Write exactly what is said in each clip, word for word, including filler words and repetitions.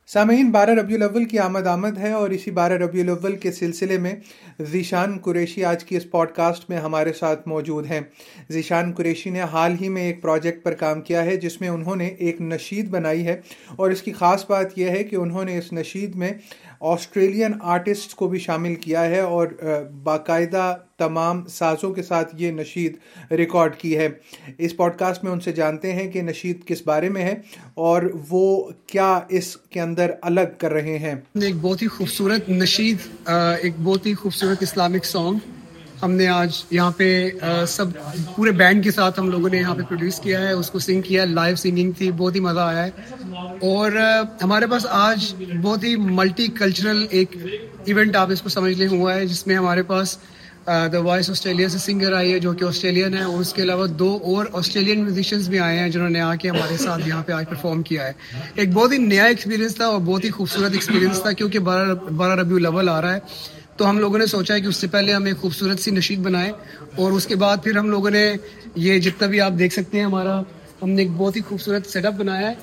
सामीन, बारह रबीउल अव्वल की आमद आमद है और इसी बारह रबीउल अव्वल के सिलसिले में ज़ीशान कुरैशी आज की इस पॉडकास्ट में हमारे साथ मौजूद हैं। ज़ीशान कुरैशी ने हाल ही में एक प्रोजेक्ट पर काम किया है जिसमें उन्होंने एक नशीद बनाई है और इसकी ख़ास बात यह है कि उन्होंने इस नशीद में ऑस्ट्रेलियन आर्टिस्ट को भी शामिल किया है और बाकायदा तमाम साज़ों के साथ ये नशीद रिकॉर्ड की है। इस पॉडकास्ट में उनसे जानते हैं कि नशीद किस बारे में है और वो क्या इसके अंदर अलग कर रहे हैं। एक बहुत ही खूबसूरत नशीद, एक बहुत ही खूबसूरत इस्लामिक सॉन्ग हमने आज यहाँ पे सब पूरे बैंड के साथ हम लोगों ने यहाँ पे प्रोड्यूस किया है, उसको सिंग किया, लाइव सिंगिंग थी, बहुत ही मज़ा आया है। और हमारे पास आज बहुत ही मल्टी कल्चरल एक इवेंट आप इसको समझ लें हुआ है, जिसमें हमारे पास द वॉइस ऑस्ट्रेलिया से सिंगर आई है जो कि ऑस्ट्रेलियन है, और उसके अलावा दो और ऑस्ट्रेलियन म्यूजिशियंस भी आए हैं जिन्होंने आके हमारे साथ यहाँ पे आज परफॉर्म किया है। एक बहुत ही नया एक्सपीरियंस था और बहुत ही खूबसूरत एक्सपीरियंस था, क्योंकि बारह बारह रबीउल अव्वल आ रहा है तो हम लोगों ने सोचा है कि उससे पहले हम एक खूबसूरत सी नशीद बनाएं और उसके बाद फिर हम लोगों ने ये जितना भी आप देख सकते हैं हमारा हमने एक बहुत ही खूबसूरत सेटअप बनाया है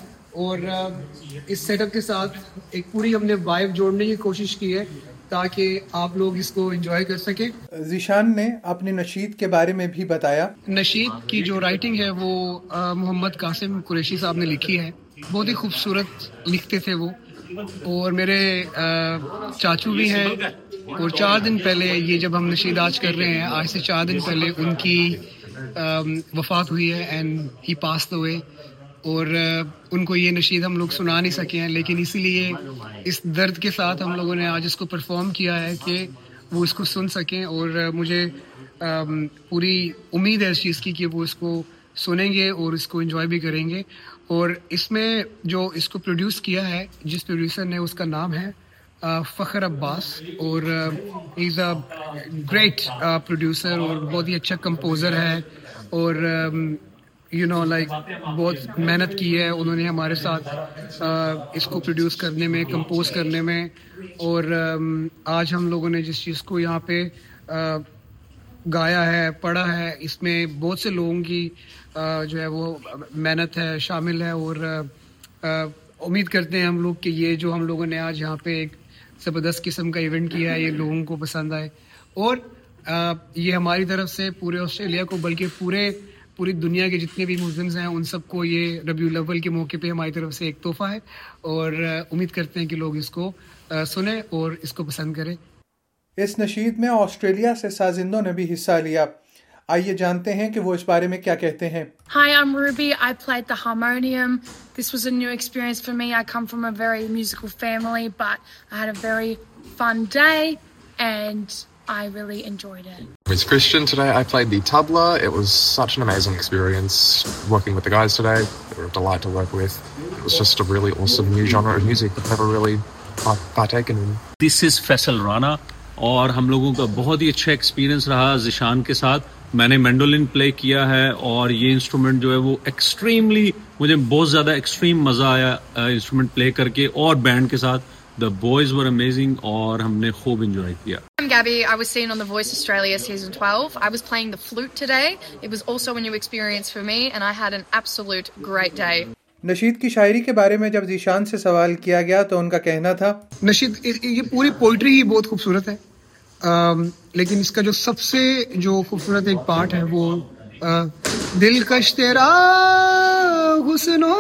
और इस सेटअप के साथ एक पूरी हमने वाइब जोड़ने की कोशिश की है ताकि आप लोग इसको एंजॉय कर सकें। ज़ीशान ने अपने नशीद के बारे में भी बताया। नशीद की जो राइटिंग है वो मोहम्मद कासिम कुरैशी साहब ने लिखी है। बहुत ही खूबसूरत लिखते थे वो, और मेरे चाचू भी हैं। और चार दिन पहले ये जब हम नशीद आज कर रहे हैं, आज से चार दिन पहले उनकी वफात हुई है एंड ही पास्ड अवे। और उनको ये नशीद हम लोग सुना नहीं सके हैं, लेकिन इसीलिए इस दर्द के साथ हम लोगों ने आज इसको परफॉर्म किया है कि वो इसको सुन सकें। और मुझे पूरी उम्मीद है इस चीज़ की कि वो इसको सुनेंगे और इसको एंजॉय भी करेंगे। और इसमें जो इसको प्रोड्यूस किया है, जिस प्रोड्यूसर ने, उसका नाम है फ़खर अब्बास, और he is a great producer और बहुत ही अच्छा कंपोज़र है। और यू नो लाइक बहुत मेहनत की है उन्होंने हमारे साथ uh, इसको प्रोड्यूस करने में, कंपोज करने में। और um, आज हम लोगों ने जिस चीज़ को यहाँ पे uh, गाया है, पढ़ा है, इसमें बहुत से लोगों की uh, जो है वो मेहनत है, शामिल है। और uh, उम्मीद करते हैं हम लोग कि ये जो हम लोगों ने आज यहाँ पे एक ज़बरदस्त किस्म का इवेंट किया है, ये लोगों को पसंद आए। और uh, ये हमारी तरफ से पूरे ऑस्ट्रेलिया को, बल्कि पूरे पूरी दुनिया के जितने भी मुस्लिम्स हैं उन सबको ये रबीउल अव्वल के मौके पे हमारी तरफ से एक तोहफा है। और उम्मीद करते हैं कि लोग इसको सुने और इसको पसंद करें। इस नशीद में ऑस्ट्रेलिया से साजिंदों ने भी हिस्सा लिया। आइए जानते हैं कि वो इस बारे में क्या कहते हैं। Hi, I'm Ruby. I played the harmonium. This was a new experience for me. I come from a very musical family, but I had a very fun day and I really enjoyed it. It's Christian. Today I played the tabla. It was such an amazing experience working with the guys today. They were a delight to work with. It was just a really awesome new genre of music I've never really partaken in. This is Faisal Rana और हम लोगों का बहुत ही अच्छा experience रहा ज़ीशान के साथ। मैंने मैंडोलिन प्ले किया है और ये इंस्ट्रूमेंट जो है वो एक्सट्रीमली, मुझे बहुत ज़्यादा एक्सट्रीम मज़ा आया इंस्ट्रूमेंट प्ले करके और बैंड के साथ। The boys were amazing और हमने खूब enjoy किया। I'm Gabby. I was seen on The Voice Australia season twelve. I was playing the flute today. It was also a new experience for me and I had an absolute great day. Nasheed की शायरी के बारे में जब ज़ीशान से सवाल किया गया तो उनका कहना था, नशीद ये पूरी पोइट्री ही बहुत खूबसूरत है, आ, लेकिन इसका जो सबसे जो खूबसूरत एक पार्ट है वो आ, दिलकश तेरा हुस्नो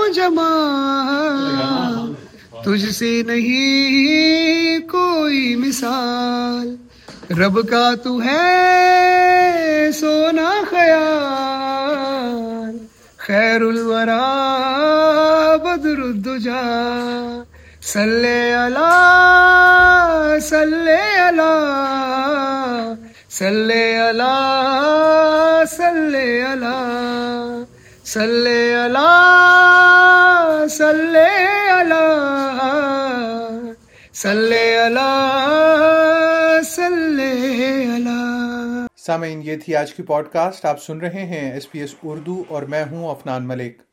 जमाल, तुझसे नहीं कोई मिसाल, रब का तू है सोना ख्याल, खैरुल वरा बदरुद्दुजा, सल्ले अला सल्ले अला सल्ले अला सल्ले अला सल्ले अला सल्ले अला सल्ले अला सल्ले अला। सामीन, ये थी आज की पॉडकास्ट। आप सुन रहे हैं एस पी एस उर्दू और मैं हूं अफनान मलिक।